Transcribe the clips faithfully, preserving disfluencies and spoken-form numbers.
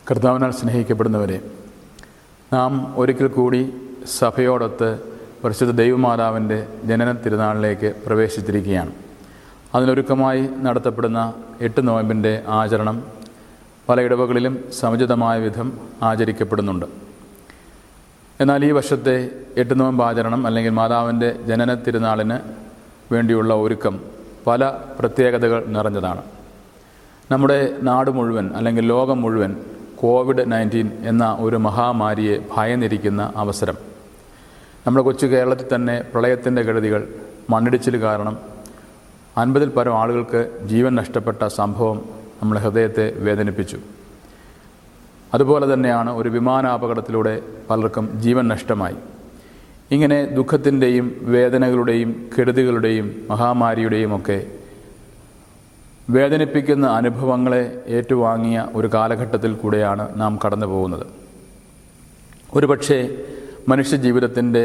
കർത്താവിനാൽ സ്നേഹിക്കപ്പെടുന്നവരെ, നാം ഒരിക്കൽ കൂടി സഭയോടൊത്ത് പരിശുദ്ധ ദൈവമാതാവിൻ്റെ ജനന തിരുനാളിലേക്ക് പ്രവേശിച്ചിരിക്കുകയാണ്. അതിനൊരുക്കമായി നടത്തപ്പെടുന്ന എട്ട് നോയമ്പിൻ്റെ ആചരണം പല ഇടവകളിലും സമുചിതമായ വിധം ആചരിക്കപ്പെടുന്നുണ്ട്. എന്നാൽ ഈ വർഷത്തെ എട്ട് നോയമ്പ് ആചരണം അല്ലെങ്കിൽ മാതാവിൻ്റെ ജനന തിരുനാളിന് വേണ്ടിയുള്ള ഒരുക്കം പല പ്രത്യേകതകൾ നിറഞ്ഞതാണ്. നമ്മുടെ നാട് മുഴുവൻ അല്ലെങ്കിൽ ലോകം മുഴുവൻ കോവിഡ് നയൻറ്റീൻ എന്ന ഒരു മഹാമാരിയെ ഭയന്നിരിക്കുന്ന അവസരം. നമ്മുടെ കൊച്ചു കേരളത്തിൽ തന്നെ പ്രളയത്തിൻ്റെ കെടുതികൾ, മണ്ണിടിച്ചിൽ കാരണം അൻപതിൽ പരം ആളുകൾക്ക് ജീവൻ നഷ്ടപ്പെട്ട സംഭവം നമ്മുടെ ഹൃദയത്തെ വേദനിപ്പിച്ചു. അതുപോലെ തന്നെയാണ് ഒരു വിമാനാപകടത്തിലൂടെ പലർക്കും ജീവൻ നഷ്ടമായി. ഇങ്ങനെ ദുഃഖത്തിൻ്റെയും വേദനകളുടെയും കെടുതികളുടെയും മഹാമാരിയുടെയും ഒക്കെ വേദനിപ്പിക്കുന്ന അനുഭവങ്ങളെ ഏറ്റുവാങ്ങിയ ഒരു കാലഘട്ടത്തിൽ കൂടെയാണ് നാം കടന്നു പോകുന്നത്. ഒരുപക്ഷെ മനുഷ്യജീവിതത്തിൻ്റെ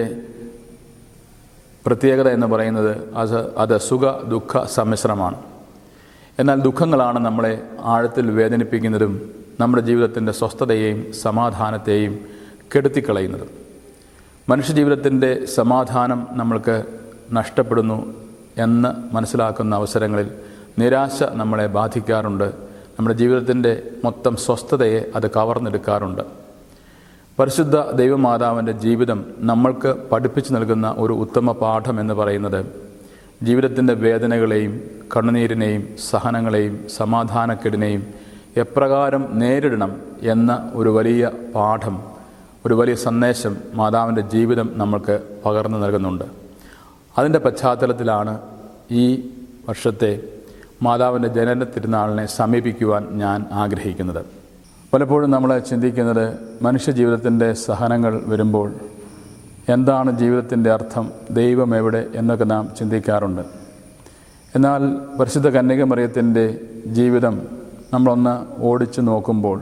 പ്രത്യേകത എന്ന് പറയുന്നത് അത് അത് സുഖ ദുഃഖ സമ്മിശ്രമാണ്. എന്നാൽ ദുഃഖങ്ങളാണ് നമ്മളെ ആഴത്തിൽ വേദനിപ്പിക്കുന്നതും നമ്മുടെ ജീവിതത്തിൻ്റെ സ്വസ്ഥതയെയും സമാധാനത്തെയും കെടുത്തിക്കളയുന്നതും. മനുഷ്യജീവിതത്തിൻ്റെ സമാധാനം നമ്മൾക്ക് നഷ്ടപ്പെടുന്നു എന്ന് മനസ്സിലാക്കുന്ന അവസരങ്ങളിൽ നിരാശ നമ്മളെ ബാധിക്കാറുണ്ട്. നമ്മുടെ ജീവിതത്തിൻ്റെ മൊത്തം സ്വസ്ഥതയെ അത് കവർന്നെടുക്കാറുണ്ട്. പരിശുദ്ധ ദൈവമാതാവിൻ്റെ ജീവിതം നമ്മൾക്ക് പഠിപ്പിച്ചു നൽകുന്ന ഒരു ഉത്തമ പാഠം എന്ന് പറയുന്നത് ജീവിതത്തിൻ്റെ വേദനകളെയും കണ്ണുനീരിനെയും സഹനങ്ങളെയും സമാധാനക്കേടിനെയും എപ്രകാരം നേരിടണം എന്ന ഒരു വലിയ പാഠം, ഒരു വലിയ സന്ദേശം മാതാവിൻ്റെ ജീവിതം നമ്മൾക്ക് പകർന്നു നൽകുന്നുണ്ട്. അതിൻ്റെ പശ്ചാത്തലത്തിലാണ് ഈ വർഷത്തെ മാതാവിൻ്റെ ജനന തിരുനാളിനെ സമീപിക്കുവാൻ ഞാൻ ആഗ്രഹിക്കുന്നത്. പലപ്പോഴും നമ്മൾ ചിന്തിക്കുന്നത് മനുഷ്യജീവിതത്തിൻ്റെ സഹനങ്ങൾ വരുമ്പോൾ എന്താണ് ജീവിതത്തിൻ്റെ അർത്ഥം, ദൈവം എവിടെ എന്നൊക്കെ നാം ചിന്തിക്കാറുണ്ട്. എന്നാൽ പരിശുദ്ധ കന്യകമറിയത്തിൻ്റെ ജീവിതം നമ്മളൊന്ന് ഓടിച്ചു നോക്കുമ്പോൾ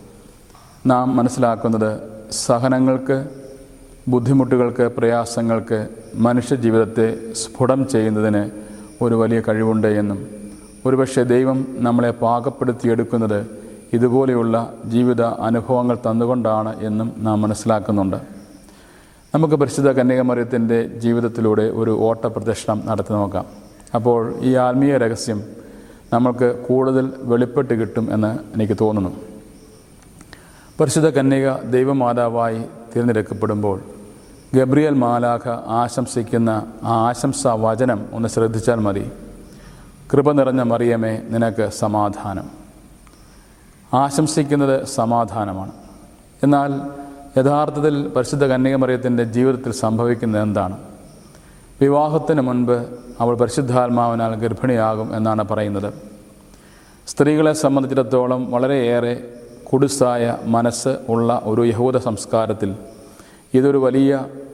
നാം മനസ്സിലാക്കുന്നത് സഹനങ്ങൾക്ക്, ബുദ്ധിമുട്ടുകൾക്ക്, പ്രയാസങ്ങൾക്ക് മനുഷ്യജീവിതത്തെ സ്ഫുടം ചെയ്യുന്നതിന് ഒരു വലിയ കഴിവുണ്ട് എന്നും ഒരുപക്ഷെ ദൈവം നമ്മളെ പാകപ്പെടുത്തിയെടുക്കുന്നത് ഇതുപോലെയുള്ള ജീവിത അനുഭവങ്ങൾ തന്നുകൊണ്ടാണ് എന്നും നാം മനസ്സിലാക്കുന്നുണ്ട്. നമുക്ക് പരിശുദ്ധ കന്യകമറിയത്തിൻ്റെ ജീവിതത്തിലൂടെ ഒരു ഓട്ടപ്രദക്ഷിണം നടത്തി നോക്കാം. അപ്പോൾ ഈ ആത്മീയ രഹസ്യം നമ്മൾക്ക് കൂടുതൽ വെളിപ്പെട്ട് കിട്ടും എന്ന് എനിക്ക് തോന്നുന്നു. പരിശുദ്ധ കന്യക ദൈവമാതാവായി തിരഞ്ഞെടുക്കപ്പെടുമ്പോൾ ഗബ്രിയേൽ മാലാഖ ആശംസിക്കുന്ന ആ ആശംസാ വചനം ഒന്ന് ശ്രദ്ധിച്ചാൽ മതി. കൃപ നിറഞ്ഞ മറിയമേ, നിനക്ക് സമാധാനം. ആശംസിക്കുന്നത് സമാധാനമാണ്. എന്നാൽ യഥാർത്ഥത്തിൽ പരിശുദ്ധ കന്യകമറിയത്തിൻ്റെ ജീവിതത്തിൽ സംഭവിക്കുന്നത് എന്താണ്? വിവാഹത്തിന് മുൻപ് അവൾ പരിശുദ്ധാത്മാവിനാൽ ഗർഭിണിയാകും എന്നാണ് പറയുന്നത്. സ്ത്രീകളെ സംബന്ധിച്ചിടത്തോളം വളരെയേറെ കുടുസായ മനസ്സ് ഉള്ള ഒരു യഹൂദ സംസ്കാരത്തിൽ ഇതൊരു വലിയ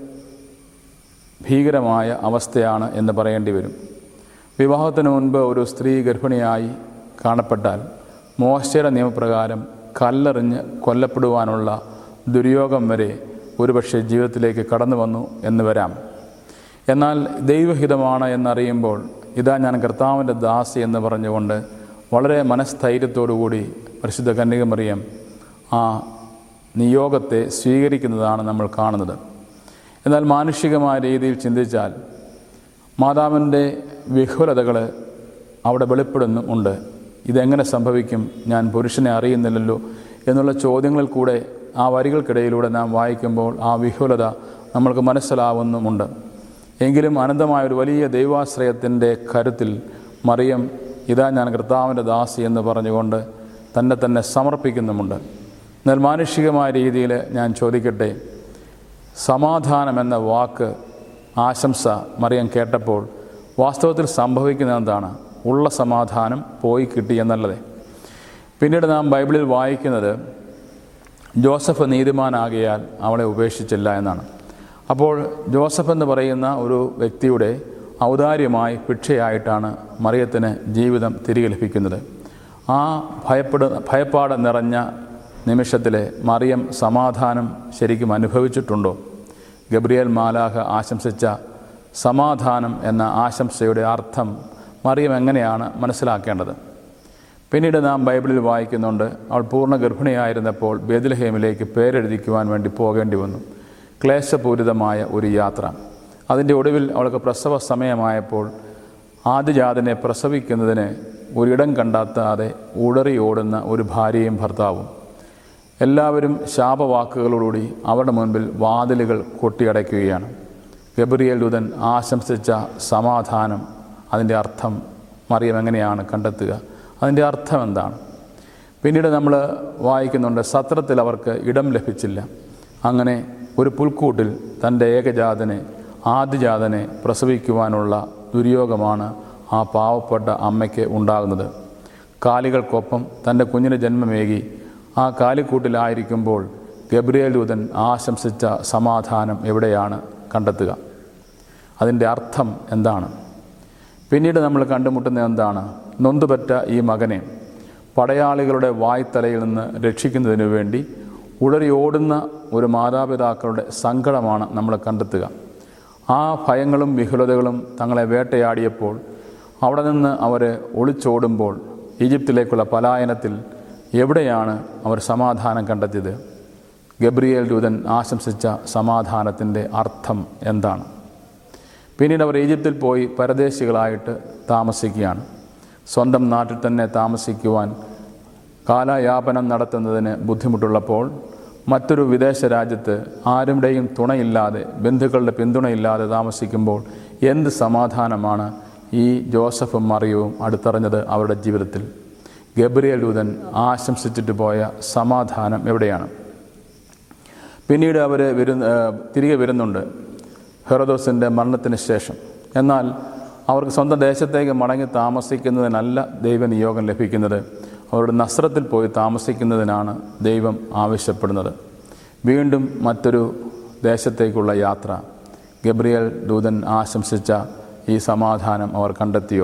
ഭീകരമായ അവസ്ഥയാണ് എന്ന് പറയേണ്ടി വരും. വിവാഹത്തിന് മുൻപ് ഒരു സ്ത്രീ ഗർഭിണിയായി കാണപ്പെട്ടാൽ മോശയുടെ നിയമപ്രകാരം കല്ലെറിഞ്ഞ് കൊല്ലപ്പെടുവാനുള്ള ദുര്യോഗം വരെ ഒരുപക്ഷെ ജീവിതത്തിലേക്ക് കടന്നു വന്നു എന്ന് വരാം. എന്നാൽ ദൈവഹിതമാണ് എന്നറിയുമ്പോൾ ഇതാ ഞാൻ കർത്താവിൻ്റെ ദാസി എന്ന് പറഞ്ഞുകൊണ്ട് വളരെ മനസ്ഥൈര്യത്തോടുകൂടി പരിശുദ്ധ കന്യകമറിയം ആ നിയോഗത്തെ സ്വീകരിക്കുന്നതാണ് നമ്മൾ കാണുന്നത്. എന്നാൽ മാനുഷികമായ രീതിയിൽ ചിന്തിച്ചാൽ മാതാവിൻ്റെ വിഹുലതകൾ അവിടെ വെളിപ്പെടുന്നുമുണ്ട്. ഇതെങ്ങനെ സംഭവിക്കും, ഞാൻ പുരുഷനെ അറിയുന്നില്ലല്ലോ എന്നുള്ള ചോദ്യങ്ങളിൽ കൂടെ ആ വരികൾക്കിടയിലൂടെ നാം വായിക്കുമ്പോൾ ആ വിഹുലത നമ്മൾക്ക് മനസ്സിലാവുന്നുമുണ്ട്. എങ്കിലും അനന്തമായൊരു വലിയ ദൈവാശ്രയത്തിൻ്റെ കരുത്തിൽ മറിയം ഇതാ ഞാൻ കർത്താവിൻ്റെ ദാസി എന്ന് പറഞ്ഞുകൊണ്ട് തന്നെ തന്നെ സമർപ്പിക്കുന്നുമുണ്ട്. എന്നാൽ മാനുഷികമായ രീതിയിൽ ഞാൻ ചോദിക്കട്ടെ, സമാധാനം എന്ന വാക്ക്, ആശംസ മറിയം കേട്ടപ്പോൾ വാസ്തവത്തിൽ സംഭവിക്കുന്നത് എന്താണ്? ഉള്ള സമാധാനം പോയി കിട്ടി എന്നല്ലതേ. പിന്നീട് നാം ബൈബിളിൽ വായിക്കുന്നത് ജോസഫ് നീതിമാനാകിയാൽ അവളെ ഉപേക്ഷിച്ചില്ല എന്നാണ്. അപ്പോൾ ജോസഫ് എന്ന് പറയുന്ന ഒരു വ്യക്തിയുടെ ഔദാര്യമായി ഭിക്ഷയായിട്ടാണ് മറിയത്തിന് ജീവിതം തിരികെ ലഭിക്കുന്നത്. ആ ഭയപ്പെട ഭയപ്പാട് നിറഞ്ഞ നിമിഷത്തിൽ മറിയം സമാധാനം ശരിക്കും അനുഭവിച്ചിട്ടുണ്ടോ? ഗബ്രിയേൽ മാലാഖ ആശംസിച്ച സമാധാനം എന്ന ആശംസയുടെ അർത്ഥം മറിയം എങ്ങനെയാണ് മനസ്സിലാക്കേണ്ടത്? പിന്നീട് നാം ബൈബിളിൽ വായിക്കുന്നുണ്ട്, അവൾ പൂർണ്ണ ഗർഭിണിയായിരുന്നപ്പോൾ ബേത്ലഹേമിലേക്ക് പേരെഴുതിക്കുവാൻ വേണ്ടി പോകേണ്ടി വന്നു. ക്ലേശപൂരിതമായ ഒരു യാത്ര. അതിൻ്റെ ഒടുവിൽ അവൾക്ക് പ്രസവ സമയമായപ്പോൾ ആദ്യജാതനെ പ്രസവിക്കുന്നതിന് ഒരിടം കണ്ടെത്താതെ ഉടറി ഓടുന്ന ഒരു ഭാര്യയും ഭർത്താവും. എല്ലാവരും ശാപവാക്കുകളോടുകൂടി അവരുടെ മുൻപിൽ വാതിലുകൾ കൊട്ടിയടയ്ക്കുകയാണ്. ഗബ്രിയേൽ ദൂതൻ ആശംസിച്ച സമാധാനം, അതിൻ്റെ അർത്ഥം മറിയം എങ്ങനെയാണ് കണ്ടെത്തുക? അതിൻ്റെ അർത്ഥം എന്താണ്? പിന്നീട് നമ്മൾ വായിക്കുന്നുണ്ട്, സത്രത്തിൽ അവർക്ക് ഇടം ലഭിച്ചില്ല. അങ്ങനെ ഒരു പുൽക്കൂട്ടിൽ തൻ്റെ ഏകജാതനെ ആദ്യജാതനെ പ്രസവിക്കുവാനുള്ള ദുര്യോഗമാണ് ആ പാവപ്പെട്ട അമ്മയ്ക്ക് ഉണ്ടാകുന്നത്. കാലികൾക്കൊപ്പം തൻ്റെ കുഞ്ഞിന് ജന്മമേകി ആ കാലിക്കൂട്ടിലായിരിക്കുമ്പോൾ ഗബ്രിയേൽ ദൂതൻ ആശംസിച്ച സമാധാനം എവിടെയാണ് കണ്ടെത്തുക? അതിൻ്റെ അർത്ഥം എന്താണ്? പിന്നീട് നമ്മൾ കണ്ടുമുട്ടുന്നത് എന്താണ്? നൊന്തുപറ്റ ഈ മകനെ പടയാളികളുടെ വായ്ത്തലയിൽ നിന്ന് രക്ഷിക്കുന്നതിനു വേണ്ടി ഉടറി ഓടുന്ന ഒരു മാതാപിതാക്കളുടെ സങ്കടമാണ് നമ്മൾ കണ്ടെത്തുക. ആ ഭയങ്ങളും വിഹുലതകളും തങ്ങളെ വേട്ടയാടിയപ്പോൾ അവിടെ നിന്ന് അവർ ഒളിച്ചോടുമ്പോൾ ഈജിപ്തിലേക്കുള്ള പലായനത്തിൽ എവിടെയാണ് അവർ സമാധാനം കണ്ടെത്തിയത്? ഗബ്രിയേൽ ദൂതൻ ആശംസിച്ച സമാധാനത്തിൻ്റെ അർത്ഥം എന്താണ്? പിന്നീട് അവർ ഈജിപ്തിൽ പോയി പരദേശികളായിട്ട് താമസിക്കുകയാണ്. സ്വന്തം നാട്ടിൽ തന്നെ താമസിക്കുവാൻ കാലയാപനം നടത്തുന്നതിന് ബുദ്ധിമുട്ടുള്ളപ്പോൾ മറ്റൊരു വിദേശ രാജ്യത്ത് ആരുടെയും തുണയില്ലാതെ, ബന്ധുക്കളുടെ പിന്തുണയില്ലാതെ താമസിക്കുമ്പോൾ എന്ത് സമാധാനമാണ് ഈ ജോസഫും മറിയവും അടുത്തറിഞ്ഞത് അവരുടെ ജീവിതത്തിൽ? ഗബ്രിയേൽ ദൂതൻ ആശംസിച്ചിട്ട് പോയ സമാധാനം എവിടെയാണ്? പിന്നീട് അവർ വരുന്ന തിരികെ വരുന്നുണ്ട് ഹെറോദോസിൻ്റെ മരണത്തിന് ശേഷം. എന്നാൽ അവർക്ക് സ്വന്തം ദേശത്തേക്ക് മടങ്ങി താമസിക്കുന്നതിനല്ല ദൈവനിയോഗം ലഭിക്കുന്നത്. അവരുടെ നസ്രത്തിൽ പോയി താമസിക്കുന്നതിനാണ് ദൈവം ആവശ്യപ്പെടുന്നത്. വീണ്ടും മറ്റൊരു ദേശത്തേക്കുള്ള യാത്ര. ഗബ്രിയേൽ ദൂതൻ ആശംസിച്ച ഈ സമാധാനം അവർ കണ്ടെത്തിയോ?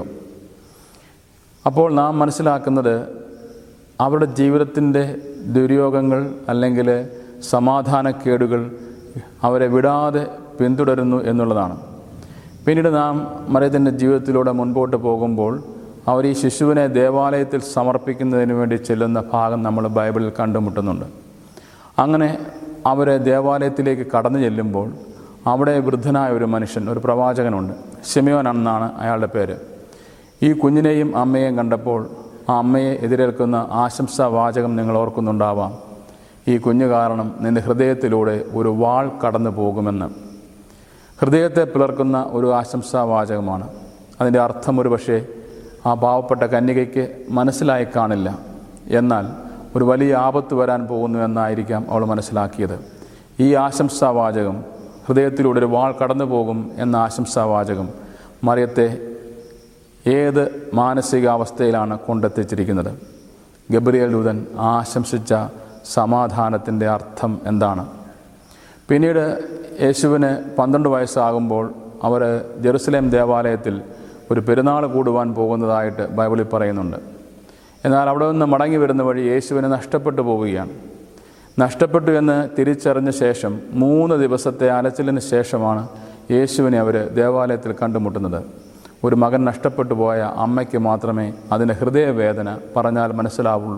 അപ്പോൾ നാം മനസ്സിലാക്കുന്നത് അവരുടെ ജീവിതത്തിൻ്റെ ദുര്യോഗങ്ങൾ അല്ലെങ്കിൽ സമാധാനക്കേടുകൾ അവരെ വിടാതെ പിന്തുടരുന്നു എന്നുള്ളതാണ്. പിന്നീട് നാം മറിയത്തിൻ്റെ ജീവിതത്തിലൂടെ മുൻപോട്ട് പോകുമ്പോൾ അവർ ഈ ശിശുവിനെ ദേവാലയത്തിൽ സമർപ്പിക്കുന്നതിന് വേണ്ടി ചെല്ലുന്ന ഭാഗം നമ്മൾ ബൈബിളിൽ കണ്ടുമുട്ടുന്നുണ്ട്. അങ്ങനെ അവരെ ദേവാലയത്തിലേക്ക് കടന്നു ചെല്ലുമ്പോൾ അവിടെ വൃദ്ധനായ ഒരു മനുഷ്യൻ, ഒരു പ്രവാചകനുണ്ട്. ശിമയോൻ എന്നാണ് അയാളുടെ പേര്. ഈ കുഞ്ഞിനെയും അമ്മയെയും കണ്ടപ്പോൾ ആ അമ്മയെ എതിരേൽക്കുന്ന ആശംസാവാചകം നിങ്ങൾ ഓർക്കുന്നുണ്ടാവാം. ഈ കുഞ്ഞു കാരണം നിൻ്റെ ഹൃദയത്തിലൂടെ ഒരു വാൾ കടന്നു പോകുമെന്ന്. ഹൃദയത്തെ പിളർക്കുന്ന ഒരു ആശംസാവാചകമാണ്. അതിൻ്റെ അർത്ഥം ഒരു പക്ഷേ ആ പാവപ്പെട്ട കന്യകയ്ക്ക് മനസ്സിലായി കാണില്ല. എന്നാൽ ഒരു വലിയ ആപത്ത് വരാൻ പോകുന്നു എന്നായിരിക്കാം അവൾ മനസ്സിലാക്കിയത്. ഈ ആശംസാവാചകം, ഹൃദയത്തിലൂടെ ഒരു വാൾ കടന്നു പോകും എന്ന ആശംസാവാചകം മറിയത്തെ ഏത് മാനസികാവസ്ഥയിലാണ് കൊണ്ടെത്തിച്ചിരിക്കുന്നത്? ഗബ്രിയേൽ ദൂതൻ ആശംസിച്ച സമാധാനത്തിൻ്റെ അർത്ഥം എന്താണ്? പിന്നീട് യേശുവിന് പന്ത്രണ്ട് വയസ്സാകുമ്പോൾ അവർ ജെറുസലേം ദേവാലയത്തിൽ ഒരു പെരുന്നാൾ കൂടുവാൻ പോകുന്നതായിട്ട് ബൈബിളിൽ പറയുന്നുണ്ട്. എന്നാൽ അവിടെ നിന്ന് മടങ്ങി വരുന്ന വഴി യേശുവിന് നഷ്ടപ്പെട്ടു പോവുകയാണ്. നഷ്ടപ്പെട്ടു എന്ന് തിരിച്ചറിഞ്ഞ ശേഷം മൂന്ന് ദിവസത്തെ അലച്ചിലിന് ശേഷമാണ് യേശുവിനെ അവർ ദേവാലയത്തിൽ കണ്ടുമുട്ടുന്നത്. ഒരു മകൻ നഷ്ടപ്പെട്ടു പോയ അമ്മയ്ക്ക് മാത്രമേ അതിൻ്റെ ഹൃദയവേദന പറഞ്ഞാൽ മനസ്സിലാവുള്ളൂ.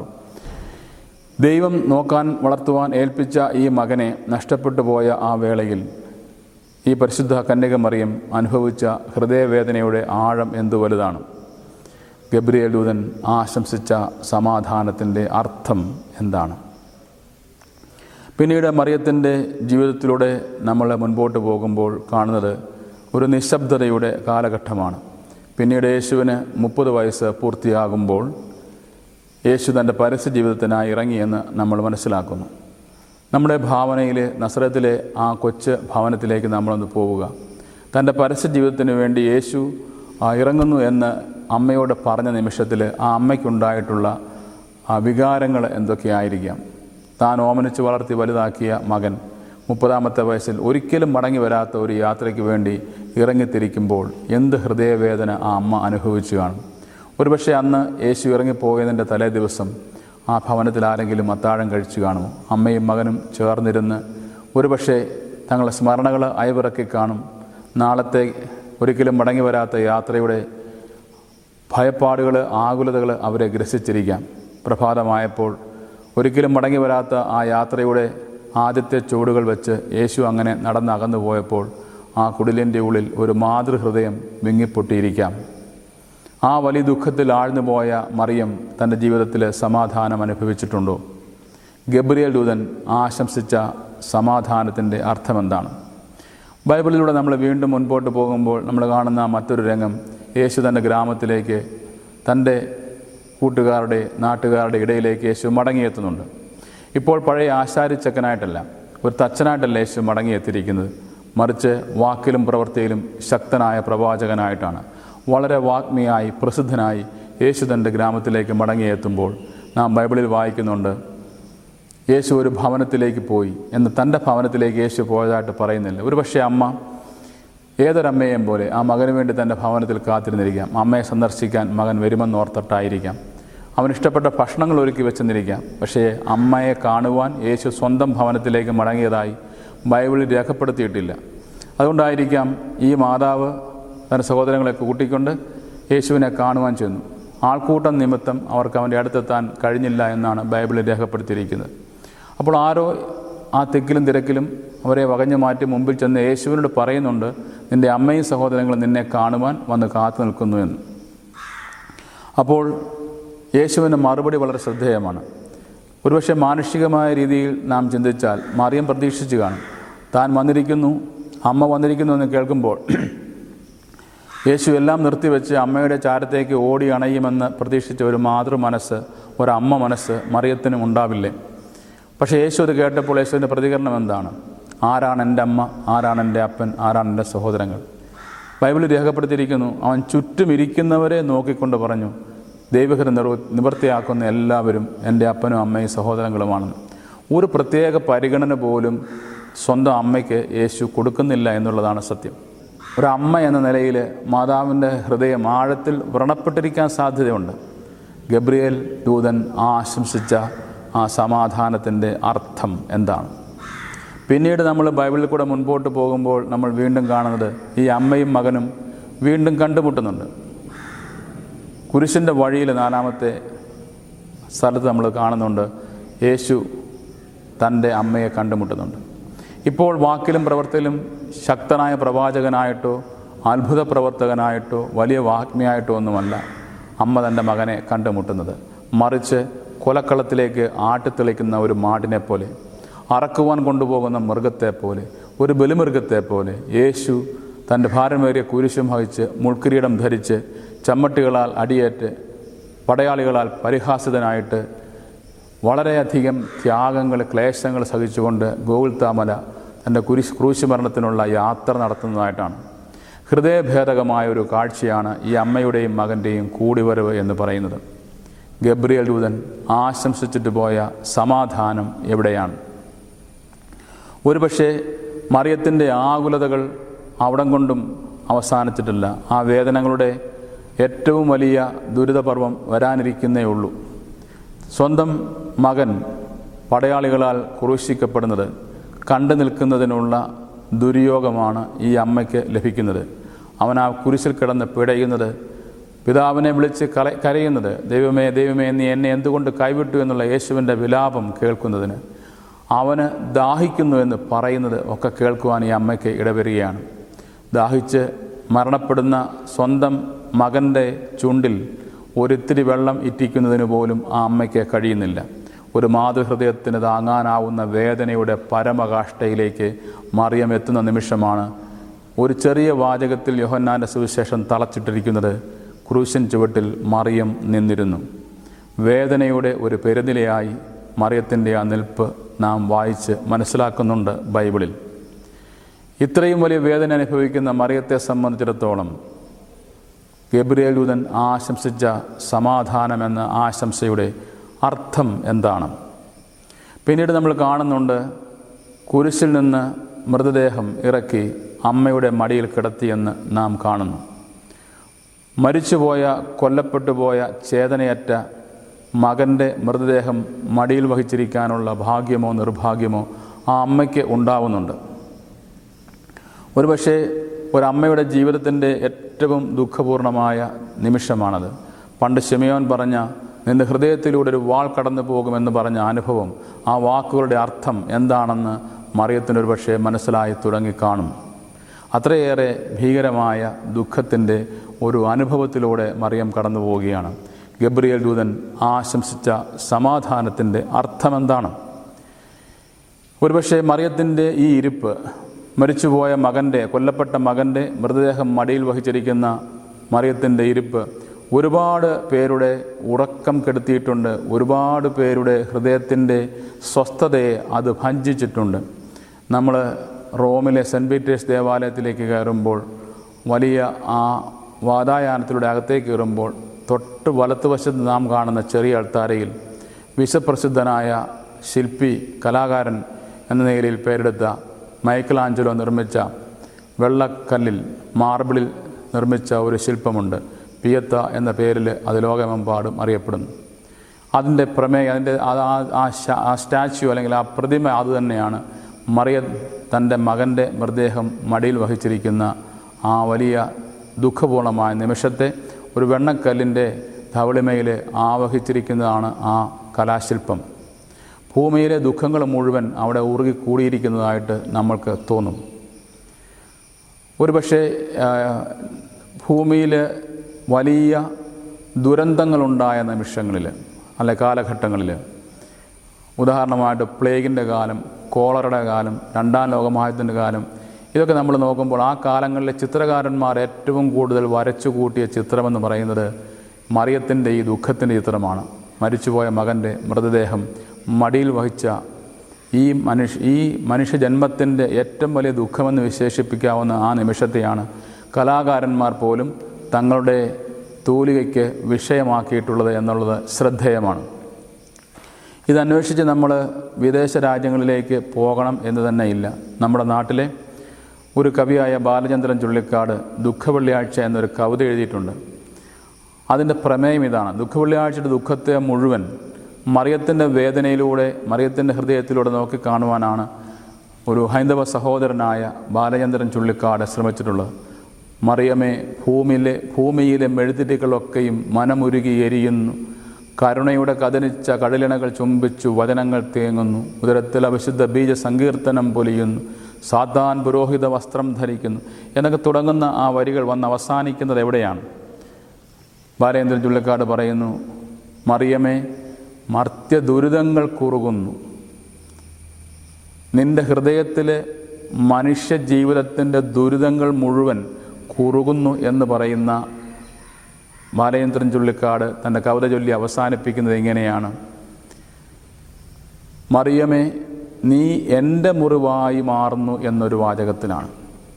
ദൈവം നോക്കാൻ വളർത്തുവാൻ ഏൽപ്പിച്ച ഈ മകനെ നഷ്ടപ്പെട്ടു പോയ ആ വേളയിൽ ഈ പരിശുദ്ധ കന്യക മറിയം അനുഭവിച്ച ഹൃദയവേദനയുടെ ആഴം എന്തു വലുതാണ്? ഗബ്രിയേൽ ദൂതൻ ആശംസിച്ച സമാധാനത്തിൻ്റെ അർത്ഥം എന്താണ്? പിന്നീട് മറിയത്തിൻ്റെ ജീവിതത്തിലൂടെ നമ്മൾ മുൻപോട്ട് പോകുമ്പോൾ കാണുന്നത് ഒരു നിശബ്ദതയുടെ കാലഘട്ടമാണ്. പിന്നീട് യേശുവിന് മുപ്പത് വയസ്സ് പൂർത്തിയാകുമ്പോൾ യേശു തൻ്റെ പരസ്യ ജീവിതത്തിനായി ഇറങ്ങിയെന്ന് നമ്മൾ മനസ്സിലാക്കുന്നു. നമ്മുടെ ഭാവനയിൽ നസറത്തിലെ ആ കൊച്ചു ഭവനത്തിലേക്ക് നമ്മളൊന്ന് പോവുക. തൻ്റെ പരസ്യ ജീവിതത്തിന് വേണ്ടി യേശു ഇറങ്ങുന്നു എന്ന് അമ്മയോട് പറഞ്ഞ നിമിഷത്തിൽ ആ അമ്മയ്ക്കുണ്ടായിട്ടുള്ള ആ വികാരങ്ങൾ എന്തൊക്കെയായിരിക്കാം? താൻ ഓമനിച്ച് വളർത്തി വലുതാക്കിയ മകൻ മുപ്പതാമത്തെ വയസ്സിൽ ഒരിക്കലും മടങ്ങി വരാത്ത ഒരു യാത്രയ്ക്ക് വേണ്ടി ഇറങ്ങിത്തിരിക്കുമ്പോൾ എന്ത് ഹൃദയവേദന ആ അമ്മ അനുഭവിച്ചു കാണും. ഒരുപക്ഷെ അന്ന് യേശു ഇറങ്ങിപ്പോയതിൻ്റെ തലേ ദിവസം ആ ഭവനത്തിൽ ആരെങ്കിലും അത്താഴം കഴിച്ചു കാണുമോ? അമ്മയും മകനും ചേർന്നിരുന്ന് ഒരുപക്ഷെ തങ്ങളുടെ സ്മരണകൾ അയവിറക്കി കാണും. നാളത്തെ ഒരിക്കലും മടങ്ങി വരാത്ത യാത്രയുടെ ഭയപ്പാടുകൾ, ആകുലതകൾ അവരെ ഗ്രസിച്ചിരിക്കാം. പ്രഭാതമായപ്പോൾ ഒരിക്കലും മടങ്ങി വരാത്ത ആ യാത്രയുടെ ആദ്യത്തെ ചുവടുകൾ വെച്ച് യേശു അങ്ങനെ നടന്നകന്നു പോയപ്പോൾ ആ കുടിലിൻ്റെ ഉള്ളിൽ ഒരു മാതൃഹൃദയം വിങ്ങിപ്പൊട്ടിയിരിക്കാം. ആ വലിയ ദുഃഖത്തിൽ ആഴ്ന്നു പോയ മറിയം തൻ്റെ ജീവിതത്തിൽ സമാധാനം അനുഭവിച്ചിട്ടുണ്ടോ? ഗബ്രിയേൽ ദൂതൻ ആശംസിച്ച സമാധാനത്തിൻ്റെ അർത്ഥമെന്താണ്? ബൈബിളിലൂടെ നമ്മൾ വീണ്ടും മുൻപോട്ട് പോകുമ്പോൾ നമ്മൾ കാണുന്ന മറ്റൊരു രംഗം, യേശു തൻ്റെ ഗ്രാമത്തിലേക്ക്, തൻ്റെ കൂട്ടുകാരുടെ, നാട്ടുകാരുടെ ഇടയിലേക്ക് യേശു മടങ്ങിയെത്തുന്നുണ്ട്. ഇപ്പോൾ പഴയ ആശാരിച്ചക്കനായിട്ടല്ല, ഒരു തച്ചനായിട്ടല്ല യേശു മടങ്ങിയെത്തിയിരിക്കുന്നത്, മറിച്ച് വാക്കിലും പ്രവൃത്തിയിലും ശക്തനായ പ്രവാചകനായിട്ടാണ്. വളരെ വാഗ്മിയായി, പ്രസിദ്ധനായി യേശു തൻ്റെ ഗ്രാമത്തിലേക്ക് മടങ്ങിയെത്തുമ്പോൾ നാം ബൈബിളിൽ വായിക്കുന്നുണ്ട്, യേശു ഒരു ഭവനത്തിലേക്ക് പോയി എന്ന്. തൻ്റെ ഭവനത്തിലേക്ക് യേശു പോയതായിട്ട് പറയുന്നില്ല. ഒരു പക്ഷേ അമ്മ ഏതൊരമ്മയെയും പോലെ ആ മകന് വേണ്ടി തൻ്റെ ഭവനത്തിൽ കാത്തിരുന്നിരിക്കാം. അമ്മയെ സന്ദർശിക്കാൻ മകൻ വരുമെന്നോർത്തിട്ടായിരിക്കാം. അവനിഷ്ടപ്പെട്ട ഭക്ഷണങ്ങൾ ഒരുക്കി വെച്ചെന്നിരിക്കാം. പക്ഷേ അമ്മയെ കാണുവാൻ യേശു സ്വന്തം ഭവനത്തിലേക്ക് മടങ്ങിയതായി ബൈബിളിൽ രേഖപ്പെടുത്തിയിട്ടില്ല. അതുകൊണ്ടായിരിക്കാം ഈ മാതാവ് തൻ്റെ സഹോദരങ്ങളെ കൂട്ടിക്കൊണ്ട് യേശുവിനെ കാണുവാൻ ചെന്നു. ആൾക്കൂട്ടം നിമിത്തം അവർക്ക് അവൻ്റെ അടുത്തെത്താൻ കഴിഞ്ഞില്ല എന്നാണ് ബൈബിളിൽ രേഖപ്പെടുത്തിയിരിക്കുന്നത്. അപ്പോൾ ആരോ ആ തിക്കിലും തിരക്കിലും അവരെ വകഞ്ഞു മാറ്റി മുമ്പിൽ ചെന്ന് യേശുവിനോട് പറയുന്നുണ്ട്, നിൻ്റെ അമ്മയും സഹോദരങ്ങളും നിന്നെ കാണുവാൻ വന്ന് കാത്തു നിൽക്കുന്നു എന്ന്. അപ്പോൾ യേശുവിൻ്റെ മറുപടി വളരെ ശ്രദ്ധേയമാണ്. ഒരുപക്ഷെ മാനുഷികമായ രീതിയിൽ നാം ചിന്തിച്ചാൽ മറിയം പ്രതീക്ഷിച്ച് കാണും, താൻ വന്നിരിക്കുന്നു, അമ്മ വന്നിരിക്കുന്നു എന്ന് കേൾക്കുമ്പോൾ യേശു എല്ലാം നിർത്തിവെച്ച് അമ്മയുടെ ചാരത്തേക്ക് ഓടി അണയുമെന്ന് പ്രതീക്ഷിച്ച ഒരു മാതൃ മനസ്സ്, ഒരമ്മ മനസ്സ് മറിയത്തിനും ഉണ്ടാവില്ലേ? പക്ഷേ യേശു അത് കേട്ടപ്പോൾ യേശുവിൻ്റെ പ്രതികരണം എന്താണ്? ആരാണ് എൻ്റെ അമ്മ, ആരാണ് എൻ്റെ അപ്പൻ, ആരാണ് എൻ്റെ സഹോദരങ്ങൾ? ബൈബിളിൽ രേഖപ്പെടുത്തിയിരിക്കുന്നു, അവൻ ചുറ്റും ഇരിക്കുന്നവരെ നോക്കിക്കൊണ്ട് പറഞ്ഞു, ദൈവഹിതം നിർ നിവൃത്തിയാക്കുന്ന എല്ലാവരും എൻ്റെ അപ്പനും അമ്മയും സഹോദരങ്ങളുമാണെന്ന്. ഒരു പ്രത്യേക പരിഗണന പോലും സ്വന്തം അമ്മയ്ക്ക് യേശു കൊടുക്കുന്നില്ല എന്നുള്ളതാണ് സത്യം. ഒരമ്മ എന്ന നിലയിൽ മാതാവിൻ്റെ ഹൃദയം ആഴത്തിൽ വ്രണപ്പെട്ടിരിക്കാൻ സാധ്യതയുണ്ട്. ഗബ്രിയേൽ ദൂതൻ ആശംസിച്ച ആ സമാധാനത്തിൻ്റെ അർത്ഥം എന്താണ്? പിന്നീട് നമ്മൾ ബൈബിളിൽ കൂടെ മുൻപോട്ട് പോകുമ്പോൾ നമ്മൾ വീണ്ടും കാണുന്നത് ഈ അമ്മയും മകനും വീണ്ടും കണ്ടുമുട്ടുന്നുണ്ട്. കുരിശിൻ്റെ വഴിയിൽ നാലാമത്തെ സ്ഥലത്ത് നമ്മൾ കാണുന്നുണ്ട്, യേശു തൻ്റെ അമ്മയെ കണ്ടുമുട്ടുന്നുണ്ട്. ഇപ്പോൾ വാക്കിലും പ്രവൃത്തിയിലും ശക്തനായ പ്രവാചകനായിട്ടോ അത്ഭുത പ്രവർത്തകനായിട്ടോ വലിയ വാഗ്മിയായിട്ടോ ഒന്നുമല്ല അമ്മ തൻ്റെ മകനെ കണ്ടുമുട്ടുന്നത്. മറിച്ച് കൊലക്കളത്തിലേക്ക് ആട്ടിത്തെളിക്കുന്ന ഒരു മാടിനെ പോലെ, അറക്കുവാൻ കൊണ്ടുപോകുന്ന മൃഗത്തെ പോലെ, ഒരു ബലിമൃഗത്തെ പോലെ യേശു തൻ്റെ ഭാരമേറിയ കുരിശും വഹിച്ച് മുൾക്കിരീടം ധരിച്ച് ചമ്മട്ടികളാൽ അടിയേറ്റ് പടയാളികളാൽ പരിഹാസിതനായിട്ട് വളരെയധികം ത്യാഗങ്ങൾ, ക്ലേശങ്ങൾ സഹിച്ചുകൊണ്ട് ഗോകുൽത്താമല തൻ്റെ കുരിശ് ക്രൂശ് മരണത്തിനുള്ള യാത്ര നടത്തുന്നതായിട്ടാണ്. ഹൃദയഭേദകമായ ഒരു കാഴ്ചയാണ് ഈ അമ്മയുടെയും മകൻ്റെയും കൂടിവരവ് എന്ന് പറയുന്നത്. ഗബ്രിയേൽ ദൂതൻ ആശംസിച്ചിട്ട് പോയ സമാധാനം എവിടെയാണ്? ഒരുപക്ഷെ മറിയത്തിൻ്റെ ആകുലതകൾ അവിടം കൊണ്ടും അവസാനിച്ചിട്ടില്ല. ആ വേദനകളുടെ ഏറ്റവും വലിയ ദുരിതപർവം വരാനിരിക്കുന്നേ ഉള്ളൂ. സ്വന്തം മകൻ പടയാളികളാൽ ക്രൂശിക്കപ്പെടുന്നത് കണ്ടു നിൽക്കുന്നതിനുള്ള ദുര്യോഗമാണ് ഈ അമ്മയ്ക്ക് ലഭിക്കുന്നത്. അവൻ ആ കുരിശിൽ കിടന്ന് പിടയുന്നത്, പിതാവിനെ വിളിച്ച് കല കരയുന്നത്, ദൈവമേ ദൈവമേ നീ എന്നെ എന്തുകൊണ്ട് കൈവിട്ടു എന്നുള്ള യേശുവിൻ്റെ വിലാപം കേൾക്കുന്നതിന്, അവന് ദാഹിക്കുന്നു എന്ന് പറയുന്നത് ഒക്കെ കേൾക്കുവാൻ ഈ അമ്മയ്ക്ക് ഇടവരികയാണ്. ദാഹിച്ച് മരണപ്പെടുന്ന സ്വന്തം മകൻ്റെ ചുണ്ടിൽ ഒരിത്തിരി വെള്ളം ഇറ്റിക്കുന്നതിന് പോലും ആ അമ്മയ്ക്ക് കഴിയുന്നില്ല. ഒരു മാതൃഹൃദയത്തിന് താങ്ങാനാവുന്ന വേദനയുടെ പരമകാഷ്ഠയിലേക്ക് മറിയം എത്തുന്ന നിമിഷമാണ് ഒരു ചെറിയ വാചകത്തിൽ യോഹന്നാൻ്റെ സുവിശേഷം തളച്ചിട്ടിരിക്കുന്നത്, ക്രൂശിൻ ചുവട്ടിൽ മറിയം നിന്നിരുന്നു. വേദനയുടെ ഒരു പെരുനിലയായി മറിയത്തിൻ്റെ ആ നിൽപ്പ് നാം വായിച്ച് മനസ്സിലാക്കുന്നുണ്ട് ബൈബിളിൽ. ഇത്രയും വലിയ വേദന അനുഭവിക്കുന്ന മറിയത്തെ സംബന്ധിച്ചിടത്തോളം ഗബ്രിയേൽ ദൂതൻ ആശംസിച്ച സമാധാനമെന്ന ആശംസയുടെ അർത്ഥം എന്താണ്? പിന്നീട് നമ്മൾ കാണുന്നുണ്ട്, കുരിശിൽ നിന്ന് മൃതദേഹം ഇറക്കി അമ്മയുടെ മടിയിൽ കിടത്തിയെന്ന് നാം കാണുന്നു. മരിച്ചുപോയ, കൊല്ലപ്പെട്ടുപോയ, ചേതനയറ്റ മകൻ്റെ മൃതദേഹം മടിയിൽ വഹിച്ചിരിക്കാനുള്ള ഭാഗ്യമോ നിർഭാഗ്യമോ ആ അമ്മയ്ക്ക് ഉണ്ടാവുന്നുണ്ട്. ഒരുപക്ഷെ ഒരമ്മയുടെ ജീവിതത്തിൻ്റെ ഏറ്റവും ദുഃഖപൂർണമായ നിമിഷമാണത്. പണ്ട് ശിമയോൻ പറഞ്ഞ നിൻ്റെ ഹൃദയത്തിലൂടെ ഒരു വാൾ കടന്നു പോകുമെന്ന് പറഞ്ഞ അനുഭവം, ആ വാക്കുകളുടെ അർത്ഥം എന്താണെന്ന് മറിയത്തിനൊരു പക്ഷേ മനസ്സിലായി തുടങ്ങിക്കാണും. അത്രയേറെ ഭീകരമായ ദുഃഖത്തിൻ്റെ ഒരു അനുഭവത്തിലൂടെ മറിയം കടന്നു പോവുകയാണ്. ഗബ്രിയേൽ ദൂതൻ ആശംസിച്ച സമാധാനത്തിൻ്റെ അർത്ഥമെന്താണ്? ഒരുപക്ഷെ മറിയത്തിൻ്റെ ഈ ഇരിപ്പ്, മരിച്ചുപോയ മകൻ്റെ, കൊല്ലപ്പെട്ട മകൻ്റെ മൃതദേഹം മടിയിൽ വഹിച്ചിരിക്കുന്ന മറിയത്തിൻ്റെ ഇരിപ്പ് ഒരുപാട് പേരുടെ ഉറക്കം കെടുത്തിയിട്ടുണ്ട്. ഒരുപാട് പേരുടെ ഹൃദയത്തിൻ്റെ സ്വസ്ഥതയെ അത് ഭഞ്ജിച്ചിട്ടുണ്ട്. നമ്മൾ റോമിലെ സെൻറ്റ് പീറ്റേഴ്സ് ദേവാലയത്തിലേക്ക് കയറുമ്പോൾ, വലിയ ആ വാതായാനത്തിലൂടെ അകത്തേക്ക് കയറുമ്പോൾ തൊട്ട് വലത്തുവശത്ത് നാം കാണുന്ന ചെറിയ അൾത്താരയിൽ വിശ്വപ്രസിദ്ധനായ ശില്പി, കലാകാരൻ എന്ന നിലയിൽ പേരെടുത്ത മൈക്കൽ ആഞ്ചലോ നിർമ്മിച്ച വെള്ളക്കല്ലിൽ, മാർബിളിൽ നിർമ്മിച്ച ഒരു ശില്പമുണ്ട്. പിയത്ത എന്ന പേരിൽ അത് ലോകമെമ്പാടും അറിയപ്പെടുന്നു. അതിൻ്റെ പ്രമേയം, അതിൻ്റെ ആ സ്റ്റാച്യു അല്ലെങ്കിൽ ആ പ്രതിമ അതുതന്നെയാണ്. മറിയം തൻ്റെ മകൻ്റെ മൃതദേഹം മടിയിൽ വഹിച്ചിരിക്കുന്ന ആ വലിയ ദുഃഖപൂർണമായ നിമിഷത്തെ ഒരു വെണ്ണക്കല്ലിൻ്റെ ധവളിമയിൽ ആവഹിച്ചിരിക്കുന്നതാണ് ആ കലാശില്പം. ഭൂമിയിലെ ദുഃഖങ്ങൾ മുഴുവൻ അവിടെ ഉറുകി കൂടിയിരിക്കുന്നതായിട്ട് നമ്മൾക്ക് തോന്നും. ഒരുപക്ഷെ ഭൂമിയിൽ വലിയ ദുരന്തങ്ങളുണ്ടായ നിമിഷങ്ങളിൽ അല്ലെ കാലഘട്ടങ്ങളിൽ, ഉദാഹരണമായിട്ട് പ്ലേഗിൻ്റെ കാലം, കോളറയുടെ കാലം, രണ്ടാം ലോകമഹായുദ്ധത്തിൻ്റെ കാലം, ഇതൊക്കെ നമ്മൾ നോക്കുമ്പോൾ ആ കാലങ്ങളിലെ ചിത്രകാരന്മാർ ഏറ്റവും കൂടുതൽ വരച്ചു കൂട്ടിയ ചിത്രമെന്ന് പറയുന്നത് മറിയത്തിൻ്റെ ഈ ദുഃഖത്തിൻ്റെ ചിത്രമാണ്. മരിച്ചുപോയ മകൻ്റെ മൃതദേഹം മടിയിൽ വഹിച്ച ഈ മനുഷ്യ ഈ മനുഷ്യജന്മത്തിൻ്റെ ഏറ്റവും വലിയ ദുഃഖമെന്ന് വിശേഷിപ്പിക്കാവുന്ന ആ നിമിഷത്തെയാണ് കലാകാരന്മാർ പോലും തങ്ങളുടെ തൂലികയ്ക്ക് വിഷയമാക്കിയിട്ടുള്ളത് എന്നുള്ളത് ശ്രദ്ധേയമാണ്. ഇതന്വേഷിച്ച് നമ്മൾ വിദേശ രാജ്യങ്ങളിലേക്ക് പോകണം എന്ന് തന്നെ ഇല്ല. നമ്മുടെ നാട്ടിലെ ഒരു കവിയായ ബാലചന്ദ്രൻ ചുള്ളിക്കാട് ദുഃഖവെള്ളിയാഴ്ച എന്നൊരു കവിത എഴുതിയിട്ടുണ്ട്. അതിൻ്റെ പ്രമേയം ഇതാണ്: ദുഃഖവെള്ളിയാഴ്ചയുടെ ദുഃഖത്തെ മുഴുവൻ മറിയത്തിൻ്റെ വേദനയിലൂടെ, മറിയത്തിൻ്റെ ഹൃദയത്തിലൂടെ നോക്കി കാണുവാനാണ് ഒരു ഹൈന്ദവ സഹോദരനായ ബാലചന്ദ്രൻ ചുള്ളിക്കാട് ശ്രമിച്ചിട്ടുള്ളത്. മറിയമേ, ഭൂമിയിലെ ഭൂമിയിലെ മെഴുതിരികളൊക്കെയും മനമുരുകി എരിയുന്നു, കരുണയുടെ കഥനിച്ച കടലിണകൾ ചുംബിച്ചു വചനങ്ങൾ തേങ്ങുന്നു, ഉദരത്തിൽ അവിശുദ്ധ ബീജ സങ്കീർത്തനം പൊലിയുന്നു, സാത്താൻ പുരോഹിത വസ്ത്രം ധരിക്കുന്നു എന്നൊക്കെ തുടങ്ങുന്ന ആ വരികൾ വന്ന് അവസാനിക്കുന്നത് എവിടെയാണ്? ബാലേന്ദ്രൻ ചുള്ളിക്കാട് പറയുന്നു, മറിയമേ, മർത്യ ദുരിതങ്ങൾ കുറുകുന്നു, നിൻ്റെ ഹൃദയത്തിലെ മനുഷ്യ ജീവിതത്തിൻ്റെ ദുരിതങ്ങൾ മുഴുവൻ കുറുകുന്നു എന്ന് പറയുന്ന ബാലേന്ദ്രൻ ചുള്ളിക്കാട് തൻ്റെ കവിത ചൊല്ലി അവസാനിപ്പിക്കുന്നത് എങ്ങനെയാണ്? മറിയമേ, നീ എൻ്റെ മുറിവായി മാറുന്നു എന്നൊരു വാചകത്തിലാണ്.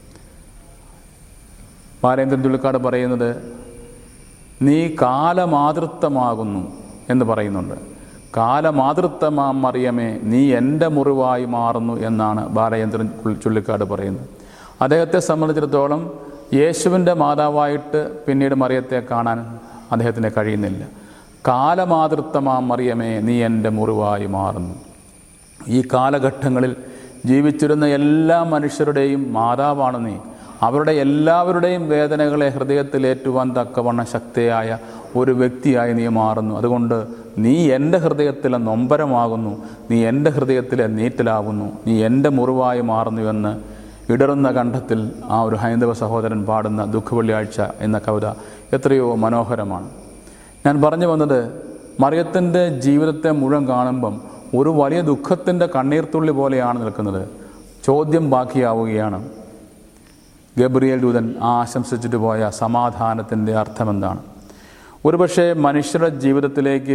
ബാലേന്ദ്രൻ ചുള്ളിക്കാട് പറയുന്നത് നീ കാലമാതൃത്വമാകുന്നു എന്ന് പറയുന്നുണ്ട്. കാലമാതൃത്വമാം മറിയമേ, നീ എൻ്റെ മുറിവായി മാറുന്നു എന്നാണ് ബാലചന്ദ്രൻ ചുള്ളിക്കാട് പറയുന്നത്. അദ്ദേഹത്തെ സംബന്ധിച്ചിടത്തോളം യേശുവിൻ്റെ മാതാവായിട്ട് പിന്നീട് മറിയത്തെ കാണാൻ അദ്ദേഹത്തിന് കഴിയുന്നില്ല. കാലമാതൃത്വമാം മറിയമേ, നീ എൻ്റെ മുറിവായി മാറുന്നു. ഈ കാലഘട്ടങ്ങളിൽ ജീവിച്ചിരുന്ന എല്ലാ മനുഷ്യരുടെയും മാതാവാണ് നീ. അവരുടെ എല്ലാവരുടെയും വേദനകളെ ഹൃദയത്തിലേറ്റുവാൻ തക്കവണ്ണം ശക്തിയായ ഒരു വ്യക്തിയായി നീ മാറുന്നു. അതുകൊണ്ട് നീ എൻ്റെ ഹൃദയത്തിലെ നൊമ്പരമാകുന്നു, നീ എൻ്റെ ഹൃദയത്തിലെ നീറ്റലാകുന്നു, നീ എൻ്റെ മുറിവായി മാറുന്നു എന്ന് ഇടറുന്ന കണ്ഠത്തിൽ ആ ഒരു ഹൈന്ദവ സഹോദരൻ പാടുന്ന ദുഃഖവെള്ളിയാഴ്ച എന്ന കവിത എത്രയോ മനോഹരമാണ്. ഞാൻ പറഞ്ഞു വന്നത്, മറിയത്തിൻ്റെ ജീവിതത്തെ മുഴുവൻ കാണുമ്പം ഒരു വലിയ ദുഃഖത്തിൻ്റെ കണ്ണീർത്തുള്ളി പോലെയാണ് നിൽക്കുന്നത്. ചോദ്യം ബാക്കിയാവുകയാണ്, ഗബ്രിയേൽ ദൂതൻ ആശംസിച്ചിട്ട് പോയ സമാധാനത്തിൻ്റെ അർത്ഥമെന്താണ്? ഒരുപക്ഷെ മനുഷ്യരുടെ ജീവിതത്തിലേക്ക്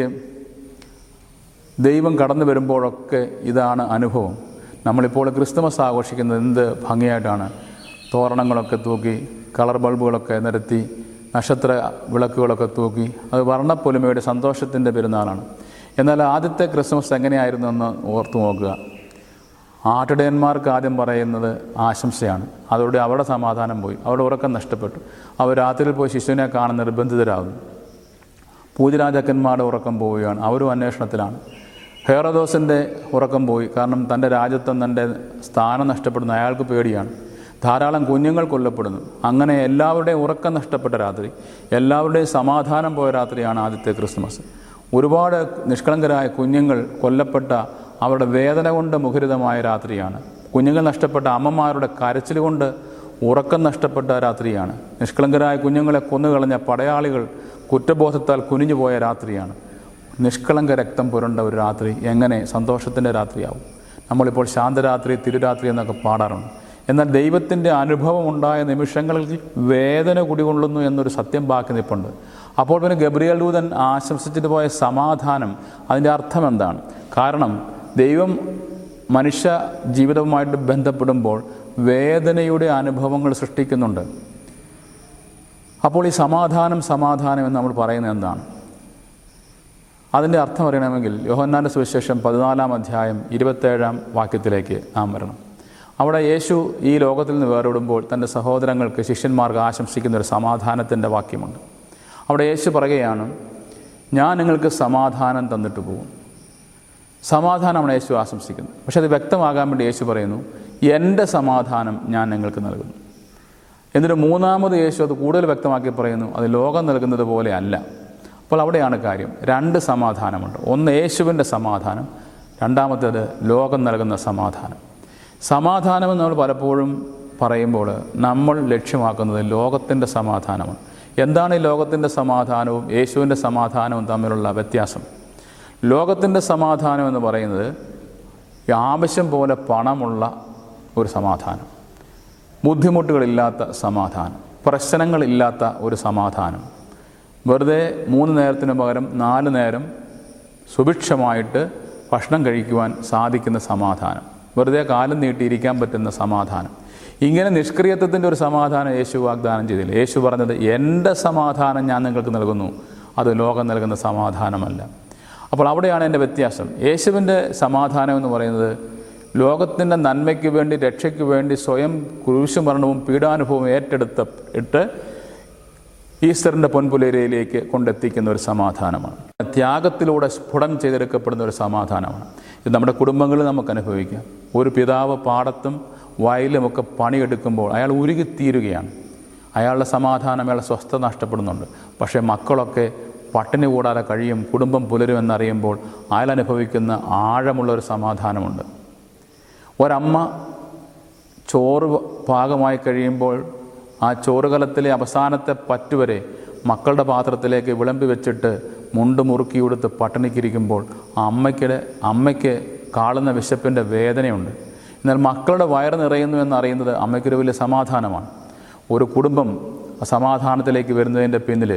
ദൈവം കടന്നു വരുമ്പോഴൊക്കെ ഇതാണ് അനുഭവം. നമ്മളിപ്പോൾ ക്രിസ്തുമസ് ആഘോഷിക്കുന്നത് എന്ത് ഭംഗിയായിട്ടാണ്. തോരണങ്ങളൊക്കെ തൂക്കി, കളർ ബൾബുകളൊക്കെ നിരത്തി, നക്ഷത്ര വിളക്കുകളൊക്കെ തൂക്കി, അത് വർണ്ണപ്പൊലിമയുടെ സന്തോഷത്തിൻ്റെ പെരുന്നാളാണ്. എന്നാൽ ആദ്യത്തെ ക്രിസ്മസ് എങ്ങനെയായിരുന്നു എന്ന് ഓർത്തു നോക്കുക. ആട്ടിടയന്മാർക്ക് ആദ്യം പറയുന്നത് ആശംസയാണ്. അതോടെ അവരുടെ സമാധാനം പോയി, അവരുടെ ഉറക്കം നഷ്ടപ്പെട്ടു. അവർ രാത്രിയിൽ പോയി ശിശുവിനെ കാണാൻ നിർബന്ധിതരാകുന്നു. പൂജരാജാക്കന്മാരുടെ ഉറക്കം പോവുകയാണ്, അവരും അന്വേഷണത്തിലാണ്. ഹെറോദോസിൻ്റെ ഉറക്കം പോയി, കാരണം തൻ്റെ രാജ്യത്വം, തൻ്റെ സ്ഥാനം നഷ്ടപ്പെടുന്ന അയാൾക്ക് പേടിയാണ്. ധാരാളം കുഞ്ഞുങ്ങൾ കൊല്ലപ്പെടുന്നു. അങ്ങനെ എല്ലാവരുടെയും ഉറക്കം നഷ്ടപ്പെട്ട രാത്രി, എല്ലാവരുടെയും സമാധാനം പോയ രാത്രിയാണ് ആദ്യത്തെ ക്രിസ്മസ്. ഒരുപാട് നിഷ്കളങ്കരായ കുഞ്ഞുങ്ങൾ കൊല്ലപ്പെട്ട അവരുടെ വേദന കൊണ്ട് മുഖരിതമായ രാത്രിയാണ്. കുഞ്ഞുങ്ങൾ നഷ്ടപ്പെട്ട അമ്മമാരുടെ കരച്ചിൽ കൊണ്ട് ഉറക്കം നഷ്ടപ്പെട്ട രാത്രിയാണ്. നിഷ്കളങ്കരായ കുഞ്ഞുങ്ങളെ കൊന്നുകളഞ്ഞ പടയാളികൾ കുറ്റബോധത്താൽ കുനിഞ്ഞു പോയ രാത്രിയാണ്. നിഷ്കളങ്ക രക്തം പുരണ്ട ഒരു രാത്രി എങ്ങനെ സന്തോഷത്തിൻ്റെ രാത്രിയാവും? നമ്മളിപ്പോൾ ശാന്തരാത്രി, തിരുരാത്രി എന്നൊക്കെ പാടാറുണ്ട്. എന്നാൽ ദൈവത്തിൻ്റെ അനുഭവം ഉണ്ടായ നിമിഷങ്ങളിൽ വേദന കുടികൊള്ളുന്നു എന്നൊരു സത്യം ബാക്കി നിൽപ്പുണ്ട്. അപ്പോൾ പിന്നെ ഗബ്രിയേൽ ദൂതൻ ആശംസിച്ചിട്ട് പോയ സമാധാനം, അതിൻ്റെ അർത്ഥം എന്താണ്? കാരണം ദൈവം മനുഷ്യ ജീവിതവുമായിട്ട് ബന്ധപ്പെടുമ്പോൾ വേദനയുടെ അനുഭവങ്ങൾ സൃഷ്ടിക്കുന്നുണ്ട്. അപ്പോൾ ഈ സമാധാനം സമാധാനം എന്ന് നമ്മൾ പറയുന്നത് എന്താണ്? അതിൻ്റെ അർത്ഥം അറിയണമെങ്കിൽ യോഹന്നാൻ്റെ സുവിശേഷം പതിനാലാം അധ്യായം ഇരുപത്തേഴാം വാക്യത്തിലേക്ക് നാം വരണം. അവിടെ യേശു ഈ ലോകത്തിൽ നിന്ന് വേർപെടുമ്പോൾ തൻ്റെ സഹോദരങ്ങൾക്ക്, ശിഷ്യന്മാർക്ക് ആശംസിക്കുന്ന ഒരു സമാധാനത്തിൻ്റെ വാക്യമുണ്ട്. അവിടെ യേശു പറയുകയാണ്, ഞാൻ നിങ്ങൾക്ക് സമാധാനം തന്നിട്ട് പോകും. സമാധാനമാണ് യേശു ആശംസിക്കുന്നത്. പക്ഷെ അത് വ്യക്തമാകാൻ വേണ്ടി യേശു പറയുന്നു, എൻ്റെ സമാധാനം ഞാൻ നിങ്ങൾക്ക് നൽകുന്നു. എന്നിട്ട് മൂന്നാമത് യേശു അത് കൂടുതൽ വ്യക്തമാക്കി പറയുന്നു, അത് ലോകം നൽകുന്നത് പോലെ അല്ല. അപ്പോൾ അവിടെയാണ് കാര്യം. രണ്ട് സമാധാനമുണ്ട്. ഒന്ന് യേശുവിൻ്റെ സമാധാനം, രണ്ടാമത്തേത് ലോകം നൽകുന്ന സമാധാനം. സമാധാനമെന്ന് നമ്മൾ പലപ്പോഴും പറയുമ്പോൾ നമ്മൾ ലക്ഷ്യമാക്കുന്നത് ലോകത്തിൻ്റെ സമാധാനമാണ്. എന്താണ് ഈ ലോകത്തിൻ്റെ സമാധാനവും യേശുവിൻ്റെ സമാധാനവും തമ്മിലുള്ള വ്യത്യാസം? ലോകത്തിൻ്റെ സമാധാനം എന്ന് പറയുന്നത് ആവശ്യം പോലെ പണമുള്ള ഒരു സമാധാനം, ബുദ്ധിമുട്ടുകളില്ലാത്ത സമാധാനം, പ്രശ്നങ്ങളില്ലാത്ത ഒരു സമാധാനം, വെറുതെ മൂന്ന് നേരത്തിന് പകരം നാല് നേരം സുഭിക്ഷമായിട്ട് ഭക്ഷണം കഴിക്കുവാൻ സാധിക്കുന്ന സമാധാനം, വെറുതെ കാലം നീട്ടിയിരിക്കാൻ പറ്റുന്ന സമാധാനം. ഇങ്ങനെ നിഷ്ക്രിയത്വത്തിൻ്റെ ഒരു സമാധാനം യേശു വാഗ്ദാനം ചെയ്തില്ല. യേശു പറഞ്ഞത്, എൻ്റെ സമാധാനം ഞാൻ നിങ്ങൾക്ക് നൽകുന്നു, അത് ലോകം നൽകുന്ന സമാധാനമല്ല. അപ്പോൾ അവിടെയാണ് എൻ്റെ വ്യത്യാസം. യേശുവിൻ്റെ സമാധാനം എന്ന് പറയുന്നത് ലോകത്തിൻ്റെ നന്മയ്ക്ക് വേണ്ടി, രക്ഷയ്ക്ക് വേണ്ടി സ്വയം ക്രൂശുമരണവും പീഡാനുഭവവും ഏറ്റെടുത്ത് ഇട്ട് ഈസ്റ്ററിൻ്റെ പൊൻപുലരിയിലേക്ക് കൊണ്ടെത്തിക്കുന്ന ഒരു സമാധാനമാണ്. ത്യാഗത്തിലൂടെ സ്ഫുടം ചെയ്തെടുക്കപ്പെടുന്ന ഒരു സമാധാനമാണ്. ഇത് നമ്മുടെ കുടുംബങ്ങളിൽ നമുക്ക് അനുഭവിക്കാം. ഒരു പിതാവ് പാടത്തും വയലുമൊക്കെ പണിയെടുക്കുമ്പോൾ അയാൾ ഉരുകിത്തീരുകയാണ്. അയാളുടെ സമാധാനം, അയാളുടെ സ്വസ്ഥത നഷ്ടപ്പെടുന്നുണ്ട്. പക്ഷേ മക്കളൊക്കെ പട്ടിണി കൂടാതെ കഴിയും, കുടുംബം പുലരുമെന്നറിയുമ്പോൾ അയാൾ അനുഭവിക്കുന്ന ആഴമുള്ളൊരു സമാധാനമുണ്ട്. ഒരമ്മ ചോറ് പാകമായി കഴിയുമ്പോൾ ആ ചോറുകലത്തിലെ അവസാനത്തെ പറ്റുവരെ മക്കളുടെ പാത്രത്തിലേക്ക് വിളമ്പി വെച്ചിട്ട് മുണ്ട് മുറുക്കി കൊടുത്ത് പട്ടിണിക്കിരിക്കുമ്പോൾ ആ അമ്മയ്ക്ക് അമ്മയ്ക്ക് കാളുന്ന വിശപ്പിൻ്റെ വേദനയുണ്ട്. എന്നാൽ മക്കളുടെ വയറ് നിറയുന്നു എന്നറിയുന്നത് അമ്മയ്ക്കൊരു വലിയ സമാധാനമാണ്. ഒരു കുടുംബം സമാധാനത്തിലേക്ക് വരുന്നതിൻ്റെ പിന്നിൽ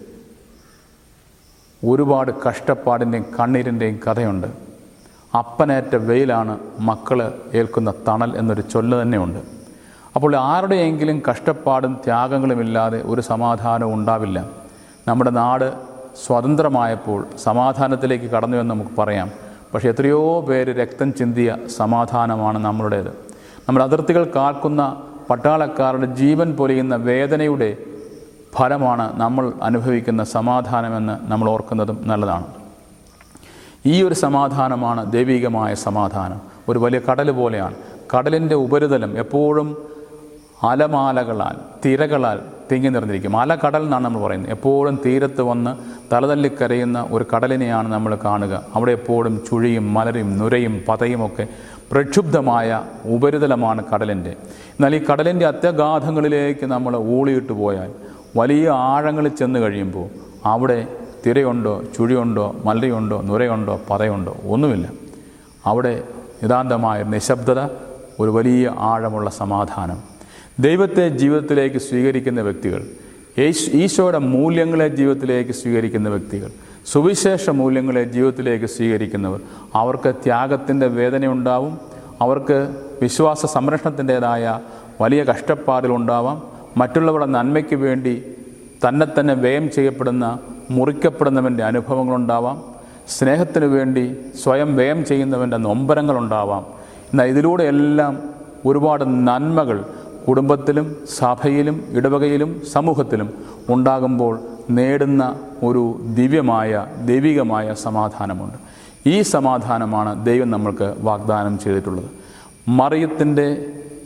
ഒരുപാട് കഷ്ടപ്പാടിൻ്റെയും കണ്ണീരിൻ്റെയും കഥയുണ്ട്. അപ്പനേറ്റ വെയിലാണ് മക്കൾ ഏൽക്കുന്ന തണൽ എന്നൊരു ചൊല്ല് തന്നെയുണ്ട്. അപ്പോൾ ആരുടെയെങ്കിലും കഷ്ടപ്പാടും ത്യാഗങ്ങളുമില്ലാതെ ഒരു സമാധാനവും ഉണ്ടാവില്ല. നമ്മുടെ നാട് സ്വതന്ത്രമായപ്പോൾ സമാധാനത്തിലേക്ക് കടന്നു എന്ന് നമുക്ക് പറയാം. പക്ഷേ എത്രയോ പേര് രക്തം ചിന്തിയ സമാധാനമാണ് നമ്മളുടേത്. നമ്മുടെ അതിർത്തികൾ കാക്കുന്ന പട്ടാളക്കാരുടെ ജീവൻ പൊലിയുന്ന വേദനയുടെ ഫലമാണ് നമ്മൾ അനുഭവിക്കുന്ന സമാധാനമെന്ന് നമ്മൾ ഓർക്കുന്നതും നല്ലതാണ്. ഈ ഒരു സമാധാനമാണ് ദൈവികമായ സമാധാനം. ഒരു വലിയ കടൽ പോലെയാണ്. കടലിൻ്റെ ഉപരിതലം എപ്പോഴും അലമാലകളാൽ, തിരകളാൽ തിങ്ങി നിറഞ്ഞിരിക്കും. അല കടൽ എന്നാണ് നമ്മൾ പറയുന്നത്. എപ്പോഴും തീരത്ത് വന്ന് തലതല്ലിക്കരയുന്ന ഒരു കടലിനെയാണ് നമ്മൾ കാണുക. അവിടെ എപ്പോഴും ചുഴിയും മലരും നുരയും പതയുമൊക്കെ പ്രക്ഷുബ്ധമായ ഉപരിതലമാണ് കടലിൻ്റെ. എന്നാൽ ഈ കടലിൻ്റെ അത്യഗാധങ്ങളിലേക്ക് നമ്മൾ ഊളിയിട്ട് പോയാൽ, വലിയ ആഴങ്ങളിൽ ചെന്ന് കഴിയുമ്പോൾ അവിടെ തിരയുണ്ടോ, ചുഴിയുണ്ടോ, മലയുണ്ടോ, നുരയുണ്ടോ, പതയുണ്ടോ? ഒന്നുമില്ല. അവിടെ നിതാന്തമായ നിശബ്ദത, ഒരു വലിയ ആഴമുള്ള സമാധാനം. ദൈവത്തെ ജീവിതത്തിലേക്ക് സ്വീകരിക്കുന്ന വ്യക്തികൾ, ഈശോയുടെ മൂല്യങ്ങളെ ജീവിതത്തിലേക്ക് സ്വീകരിക്കുന്ന വ്യക്തികൾ, സുവിശേഷ മൂല്യങ്ങളെ ജീവിതത്തിലേക്ക് സ്വീകരിക്കുന്നവർ, അവർക്ക് ത്യാഗത്തിൻ്റെ വേദനയുണ്ടാവും. അവർക്ക് വിശ്വാസ സംരക്ഷണത്തിൻ്റേതായ വലിയ കഷ്ടപ്പാടുകളുണ്ടാവാം. മറ്റുള്ളവരുടെ നന്മയ്ക്ക് വേണ്ടി തന്നെ തന്നെ വ്യയം ചെയ്യപ്പെടുന്ന, മുറിക്കപ്പെടുന്നവൻ്റെ അനുഭവങ്ങളുണ്ടാവാം. സ്നേഹത്തിന് വേണ്ടി സ്വയം വ്യയം ചെയ്യുന്നവൻ്റെ നൊമ്പരങ്ങളുണ്ടാവാം. എന്നാൽ ഇതിലൂടെയെല്ലാം ഒരുപാട് നന്മകൾ കുടുംബത്തിലും സഭയിലും ഇടവകയിലും സമൂഹത്തിലും ഉണ്ടാകുമ്പോൾ നേടുന്ന ഒരു ദിവ്യമായ ദൈവികമായ സമാധാനമുണ്ട്. ഈ സമാധാനമാണ് ദൈവം നമ്മൾക്ക് വാഗ്ദാനം ചെയ്തിട്ടുള്ളത്. മറിയത്തിൻ്റെ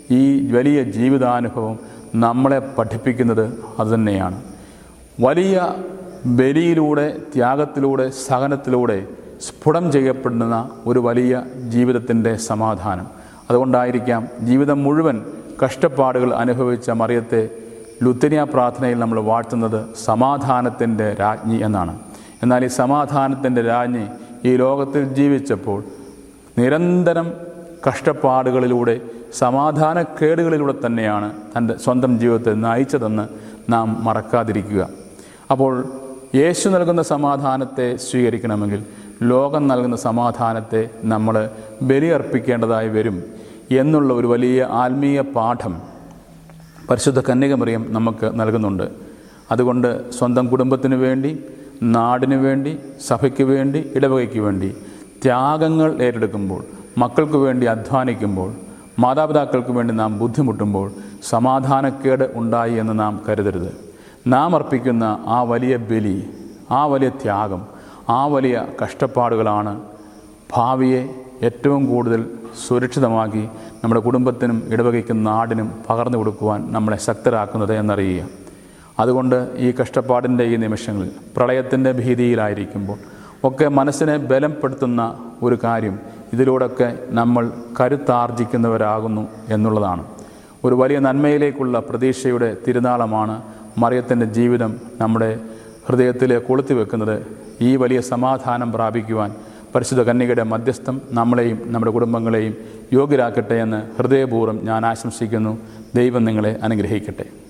ഈ വലിയ ജീവിതാനുഭവം നമ്മളെ പഠിപ്പിക്കുന്നത് അതുതന്നെയാണ്. വലിയ ബലിയിലൂടെ, ത്യാഗത്തിലൂടെ, സഹനത്തിലൂടെ സ്ഫുടം ചെയ്യപ്പെടുന്ന ഒരു വലിയ ജീവിതത്തിൻ്റെ സമാധാനം. അതുകൊണ്ടായിരിക്കാം ജീവിതം മുഴുവൻ കഷ്ടപ്പാടുകൾ അനുഭവിച്ച മറിയത്തെ ലുത്തിനിയ പ്രാർത്ഥനയിൽ നമ്മൾ വാഴ്ത്തുന്നത് സമാധാനത്തിൻ്റെ രാജ്ഞി എന്നാണ്. എന്നാൽ ഈ സമാധാനത്തിൻ്റെ രാജ്ഞി ഈ ലോകത്തിൽ ജീവിച്ചപ്പോൾ നിരന്തരം കഷ്ടപ്പാടുകളിലൂടെ, സമാധാനക്കേടുകളിലൂടെ തന്നെയാണ് തൻ്റെ സ്വന്തം ജീവിതത്തെ നയിച്ചതെന്ന് നാം മറക്കാതിരിക്കുക. അപ്പോൾ യേശു നൽകുന്ന സമാധാനത്തെ സ്വീകരിക്കണമെങ്കിൽ ലോകം നൽകുന്ന സമാധാനത്തെ നമ്മൾ ബലിയർപ്പിക്കേണ്ടതായി വരും എന്നുള്ള ഒരു വലിയ ആത്മീയ പാഠം പരിശുദ്ധ കന്യകമറിയം നമുക്ക് നൽകുന്നുണ്ട്. അതുകൊണ്ട് സ്വന്തം കുടുംബത്തിന് വേണ്ടി, നാടിനു വേണ്ടി, സഭയ്ക്ക് വേണ്ടി, ഇടവകയ്ക്ക് വേണ്ടി ത്യാഗങ്ങൾ ഏറ്റെടുക്കുമ്പോൾ, മക്കൾക്ക് വേണ്ടി അധ്വാനിക്കുമ്പോൾ, മാതാപിതാക്കൾക്ക് വേണ്ടി നാം ബുദ്ധിമുട്ടുമ്പോൾ സമാധാനക്കേട് ഉണ്ടായി എന്ന് നാം കരുതരുത്. നാം അർപ്പിക്കുന്ന ആ വലിയ ബലി, ആ വലിയ ത്യാഗം, ആ വലിയ കഷ്ടപ്പാടുകളാണ് ഭാവിയെ ഏറ്റവും കൂടുതൽ സുരക്ഷിതമാക്കി നമ്മുടെ കുടുംബത്തിനും ഇടവകയ്ക്കും നാടിനും പകർന്നു കൊടുക്കുവാൻ നമ്മളെ ശക്തരാക്കുന്നത് എന്നറിയുക. അതുകൊണ്ട് ഈ കഷ്ടപ്പാടിൻ്റെ ഈ നിമിഷങ്ങളിൽ, പ്രളയത്തിൻ്റെ ഭീതിയിലായിരിക്കുമ്പോൾ ഒക്കെ മനസ്സിനെ ബലപ്പെടുത്തുന്ന ഒരു കാര്യം, ഇതിലൂടെയൊക്കെ നമ്മൾ കരുത്താർജിക്കുന്നവരാകുന്നു എന്നുള്ളതാണ്. ഒരു വലിയ നന്മയിലേക്കുള്ള പ്രതീക്ഷയുടെ തിരുനാളമാണ് മറിയത്തിൻ്റെ ജീവിതം നമ്മുടെ ഹൃദയത്തിൽ കൊളുത്തി വെക്കുന്നത്. ഈ വലിയ സമാധാനം പ്രാപിക്കുവാൻ പരിശുദ്ധ കന്യകയുടെ മധ്യസ്ഥം നമ്മളെയും നമ്മുടെ കുടുംബങ്ങളെയും യോഗ്യരാക്കട്ടെ എന്ന് ഹൃദയപൂർവ്വം ഞാൻ ആശംസിക്കുന്നു. ദൈവം നിങ്ങളെ അനുഗ്രഹിക്കട്ടെ.